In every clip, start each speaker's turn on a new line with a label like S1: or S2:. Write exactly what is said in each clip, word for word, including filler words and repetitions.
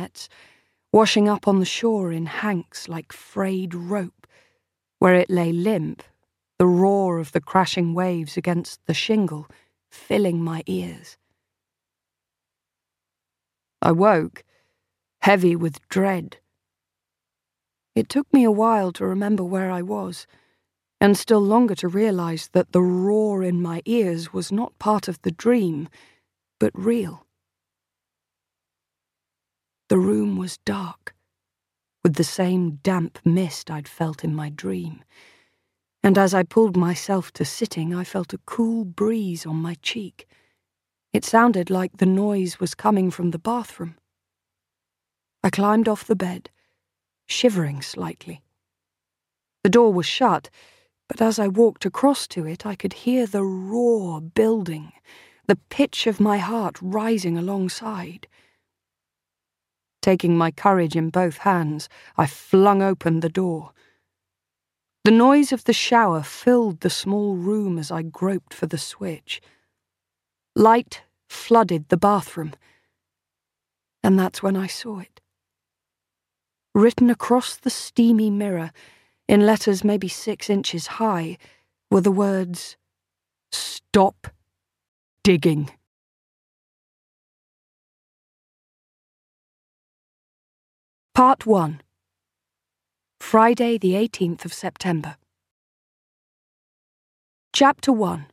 S1: washing up on the shore in hanks like frayed rope, where it lay limp, the roar of the crashing waves against the shingle filling my ears. I woke, heavy with dread. It took me a while to remember where I was, and still longer to realize that the roar in my ears was not part of the dream, but real. The room was dark, with the same damp mist I'd felt in my dream, and as I pulled myself to sitting, I felt a cool breeze on my cheek. It sounded like the noise was coming from the bathroom. I climbed off the bed, shivering slightly. The door was shut, but as I walked across to it, I could hear the roar building, the pitch of my heart rising alongside. Taking my courage in both hands, I flung open the door. The noise of the shower filled the small room as I groped for the switch. Light flooded the bathroom, and that's when I saw it. Written across the steamy mirror, in letters maybe six inches high, were the words, "Stop digging." Part one. Friday the eighteenth of September. Chapter one.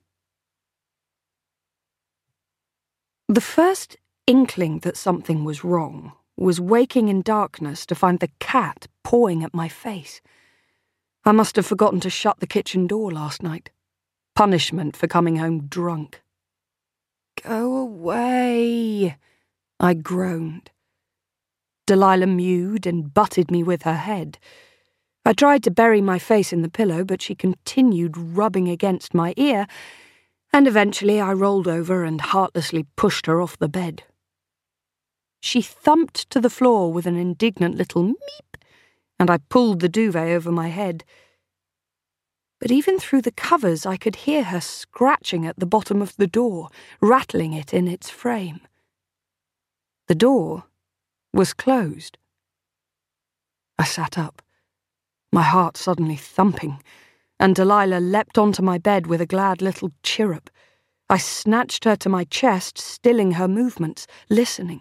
S1: The first inkling that something was wrong was waking in darkness to find the cat pawing at my face. I must have forgotten to shut the kitchen door last night. Punishment for coming home drunk. "Go away," I groaned. Delilah mewed and butted me with her head. I tried to bury my face in the pillow, but she continued rubbing against my ear, and eventually I rolled over and heartlessly pushed her off the bed. She thumped to the floor with an indignant little meep, and I pulled the duvet over my head. But even through the covers I could hear her scratching at the bottom of the door, rattling it in its frame. The door was closed. I sat up, my heart suddenly thumping, and Delilah leapt onto my bed with a glad little chirrup. I snatched her to my chest, stilling her movements, listening.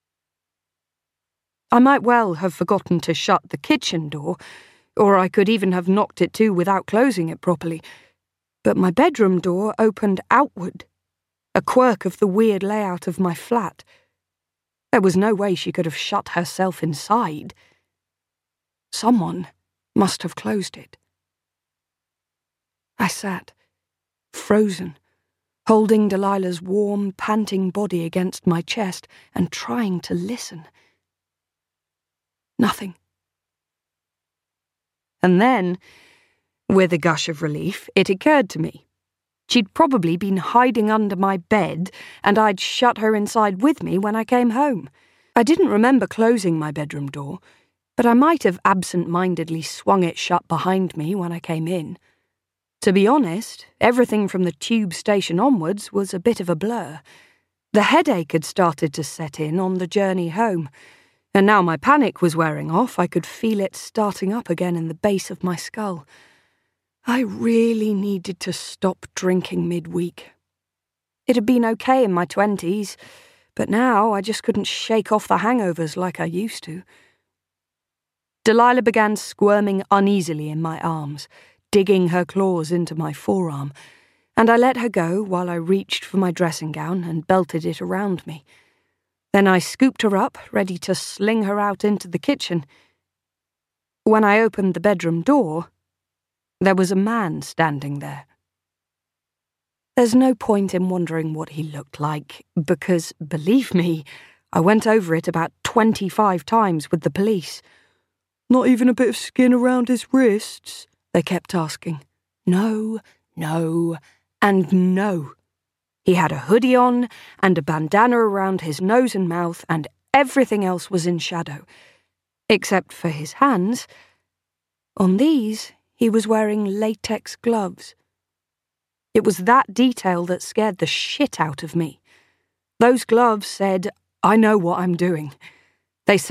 S1: I might well have forgotten to shut the kitchen door, or I could even have knocked it to without closing it properly, but my bedroom door opened outward, a quirk of the weird layout of my flat. There was no way she could have shut herself inside. Someone must have closed it. I sat, frozen, holding Delilah's warm, panting body against my chest and trying to listen. Nothing. And then, with a gush of relief, it occurred to me. She'd probably been hiding under my bed, and I'd shut her inside with me when I came home. I didn't remember closing my bedroom door, but I might have absent-mindedly swung it shut behind me when I came in. To be honest, everything from the tube station onwards was a bit of a blur. The headache had started to set in on the journey home, and now my panic was wearing off, I could feel it starting up again in the base of my skull. I really needed to stop drinking midweek. It had been okay in my twenties, but now I just couldn't shake off the hangovers like I used to. Delilah began squirming uneasily in my arms, digging her claws into my forearm, and I let her go while I reached for my dressing gown and belted it around me. Then I scooped her up, ready to sling her out into the kitchen. When I opened the bedroom door, there was a man standing there. There's no point in wondering what he looked like, because, believe me, I went over it about twenty-five times with the police. "Not even a bit of skin around his wrists?" they kept asking. No, no, and no. He had a hoodie on and a bandana around his nose and mouth, and everything else was in shadow, except for his hands. On these, he was wearing latex gloves. It was that detail that scared the shit out of me. Those gloves said, "I know what I'm doing." They said,